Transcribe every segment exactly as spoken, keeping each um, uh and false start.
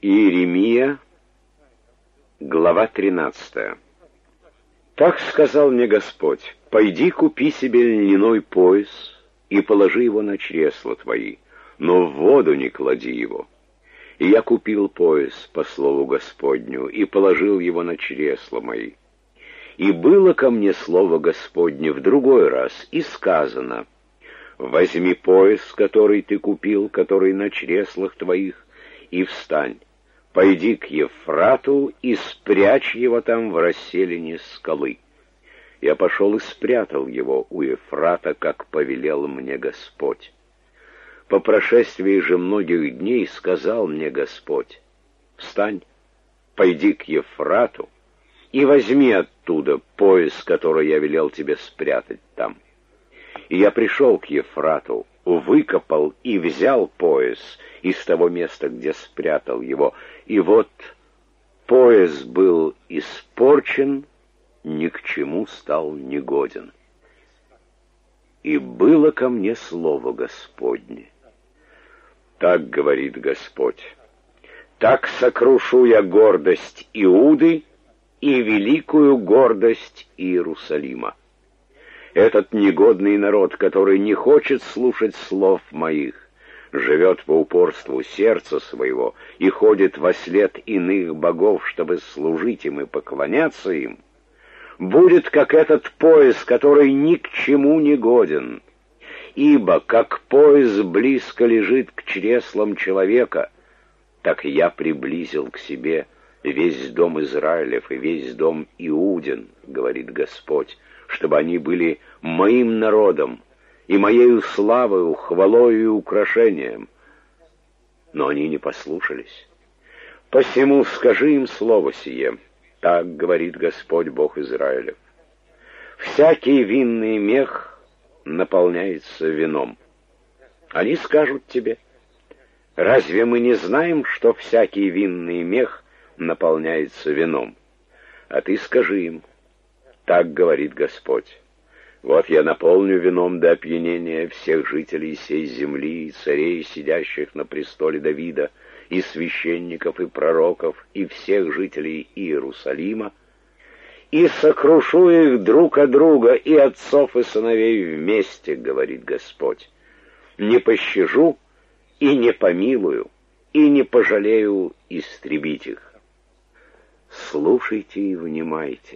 Иеремия, глава тринадцатая. «Так сказал мне Господь: пойди купи себе льняной пояс и положи его на чресла твои, но в воду не клади его. И я купил пояс по слову Господню и положил его на чресла мои. И было ко мне слово Господне в другой раз, и сказано: возьми пояс, который ты купил, который на чреслах твоих, и встань, пойди к Ефрату и спрячь его там в расселине скалы. Я пошел и спрятал его у Ефрата, как повелел мне Господь. По прошествии же многих дней сказал мне Господь: встань, пойди к Ефрату и возьми оттуда пояс, который я велел тебе спрятать там. И я пришел к Ефрату, выкопал и взял пояс из того места, где спрятал его, и вот пояс был испорчен, ни к чему стал негоден. И было ко мне слово Господне: так говорит Господь: так сокрушу я гордость Иуды и великую гордость Иерусалима. Этот негодный народ, который не хочет слушать слов моих, живет по упорству сердца своего и ходит вослед иных богов, чтобы служить им и поклоняться им, будет как этот пояс, который ни к чему не годен. Ибо как пояс близко лежит к чреслам человека, так я приблизил к себе весь дом Израилев и весь дом Иудин, говорит Господь, чтобы они были моим народом и моею славою, хвалою и украшением. Но они не послушались. Посему скажи им слово сие: так говорит Господь Бог Израилев: всякий винный мех наполняется вином. Они скажут тебе: разве мы не знаем, что всякий винный мех наполняется вином? А ты скажи им: так говорит Господь: вот я наполню вином до опьянения всех жителей сей земли, и царей, сидящих на престоле Давида, и священников, и пророков, и всех жителей Иерусалима, и сокрушу их друг от друга, и отцов, и сыновей вместе, говорит Господь. Не пощажу и не помилую, и не пожалею истребить их. Слушайте и внимайте.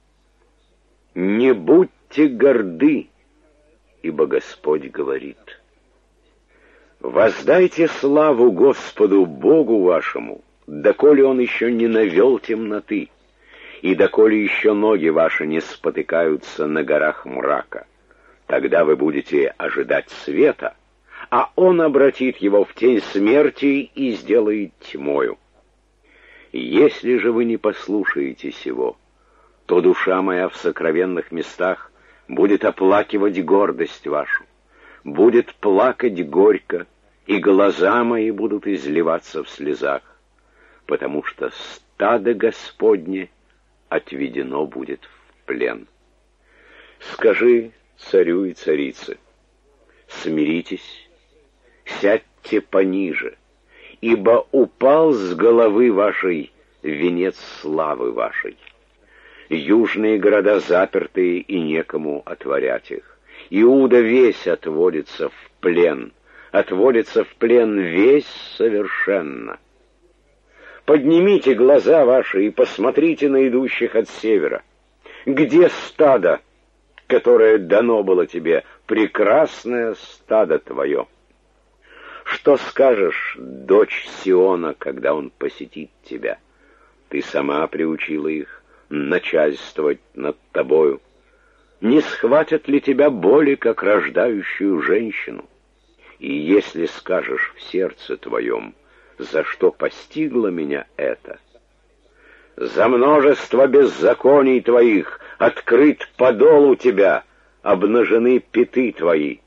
Не будьте горды, ибо Господь говорит: воздайте славу Господу Богу вашему, доколе Он еще не навел темноты, и доколе еще ноги ваши не спотыкаются на горах мрака. Тогда вы будете ожидать света, а Он обратит его в тень смерти и сделает тьмою. Если же вы не послушаете сего, то душа моя в сокровенных местах будет оплакивать гордость вашу, будет плакать горько, и глаза мои будут изливаться в слезах, потому что стадо Господне отведено будет в плен. Скажи царю и царице: смиритесь, сядьте пониже, ибо упал с головы вашей венец славы вашей. Южные города запертые, и некому отворять их. Иуда весь отводится в плен, отводится в плен весь совершенно. Поднимите глаза ваши и посмотрите на идущих от севера. Где стадо, которое дано было тебе, прекрасное стадо твое? Что скажешь, дочь Сиона, когда он посетит тебя? Ты сама приучила их начальствовать над тобою. Не схватят ли тебя боли, как рождающую женщину? И если скажешь в сердце твоем: за что постигло меня это? За множество беззаконий твоих открыт подол у тебя, обнажены пяты твои.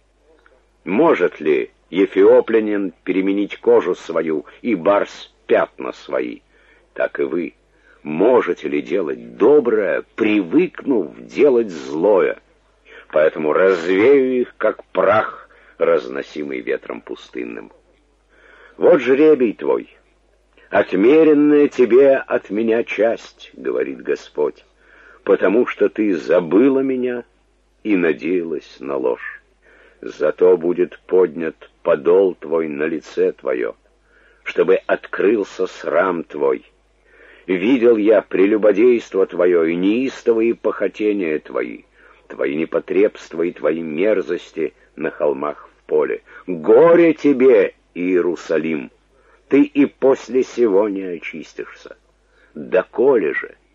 Может ли эфиоплянин переменить кожу свою и барс пятна свои? Так и вы можете ли делать доброе, привыкнув делать злое? Поэтому развею их, как прах, разносимый ветром пустынным. Вот жребий твой. «Отмеренная тебе от меня часть, — говорит Господь, — потому что ты забыла меня и надеялась на ложь. Зато будет поднят подол твой на лице твое, чтобы открылся срам твой. Видел я прелюбодейство твое и неистовые похотения твои, твои непотребства и твои мерзости на холмах в поле. Горе тебе, Иерусалим! Ты и после сего не очистишься. Доколе же